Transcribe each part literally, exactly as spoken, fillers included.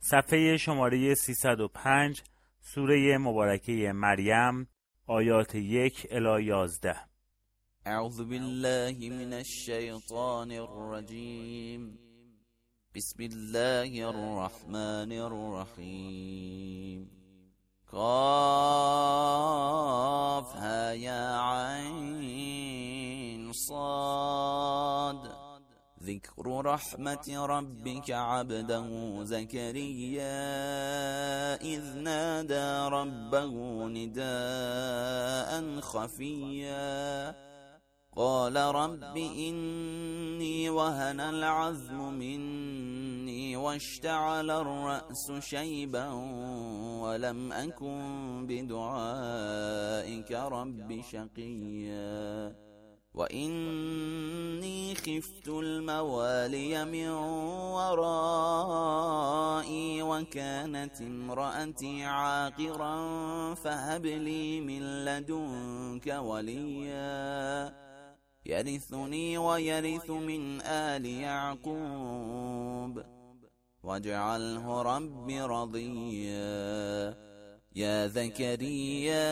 صفحه شماره سیصد و پنج، سوره مبارکه مریم، آیات یک الی یازده. اعوذ بالله من الشیطان الرجیم. بسم الله الرحمن الرحیم. کاف ها یا عین صاد. ذکر رحمت ربک عبده زکریا اذ نادى ربه نداء خفیا قال رب إني وهن العظم مني واشتعل الرأس شيبا ولم أكن بدعائك رب شقيا وإني خفت الموالي من ورائي وكانت امرأتي عاقرا فهب لي من لدنك وليا يرثني ويرث من آل يعقوب واجعله رب رضيا يا زكريا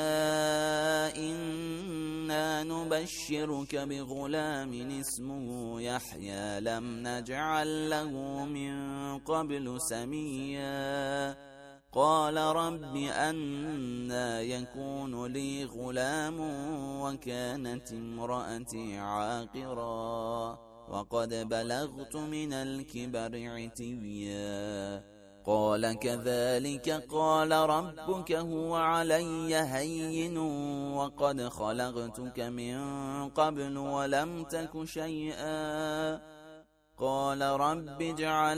إنا نبشرك بغلام اسمه يحيى لم نجعل له من قبل سميا قال رب أنا يكون لي غلام وكانت امرأتي عاقرا وقد بلغت من الكبر عتيا قال كذلك قال ربك هو علي هين وقد خلقتك من قبل ولم تك شيئا قال رب اجعل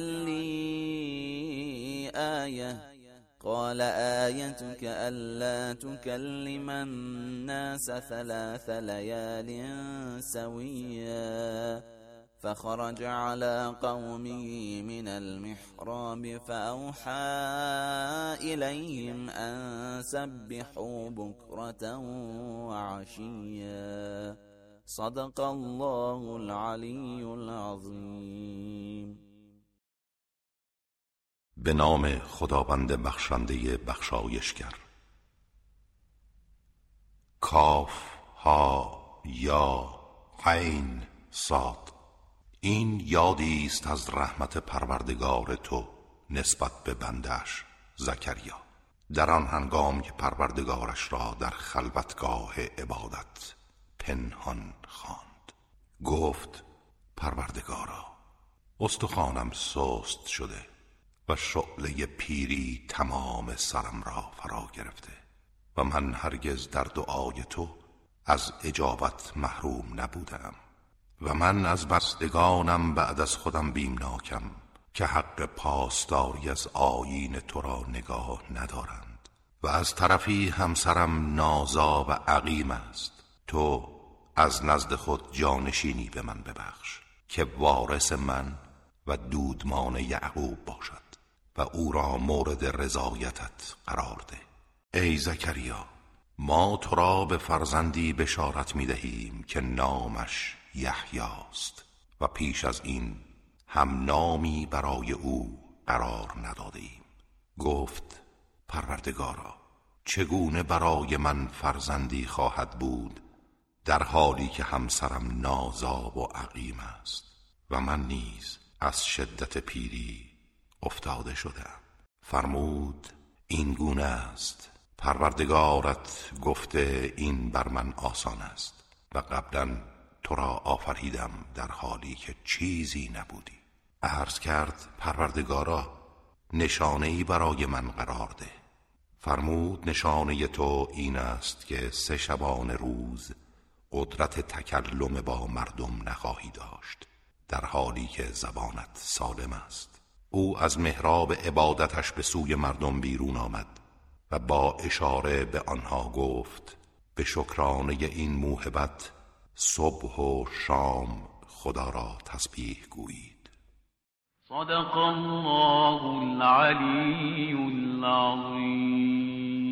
لي آية قال آيتك ألا تكلم الناس ثلاث ليال سويا فخرج على قومه من المحراب فأوحى إليهم أن سبحوا بكرة وعشيا صدق الله العلی العظیم. به نام خداوند بخشنده بخشایشگر. کاف ها یا عین صاد. این یادی است از رحمت پروردگار تو نسبت به بنده‌اش زکریا در آن هنگام که پروردگارش را در خلوتگاه عبادت پنهان خواند. گفت پروردگارا، استخوانم سست شده و شعله پیری تمام سرم را فرا گرفته و من هرگز در دعای تو از اجابت محروم نبودم و من از بستگانم بعد از خودم بیمناکم که حق پاسداری از آیین تو را نگاه ندارند و از طرفی همسرم نازا و عقیم است. تو از نزد خود جانشینی به من ببخش که وارث من و دودمان یعقوب باشد و او را مورد رضایتت قرار ده. ای زکریا، ما تو را به فرزندی بشارت می دهیم که نامش یحیی است و پیش از این هم نامی برای او قرار نداده ایم. گفت پروردگارا، چگونه برای من فرزندی خواهد بود در حالی که همسرم نازا و عقیم است و من نیز از شدت پیری افتاده شدم. فرمود این گونه است، پروردگارت گفته این بر من آسان است و قبلا تو را آفریدم در حالی که چیزی نبودی. عرض کرد پروردگارا، نشانه‌ای برای من قرار ده. فرمود نشانه تو این است که سه شبانه روز قدرت تکلم با مردم نخواهی داشت در حالی که زبانت سالم است. او از محراب عبادتش به سوی مردم بیرون آمد و با اشاره به آنها گفت به شکرانه این موهبت صبح و شام خدا را تسبیح گویید. صدق الله العلی العظیم.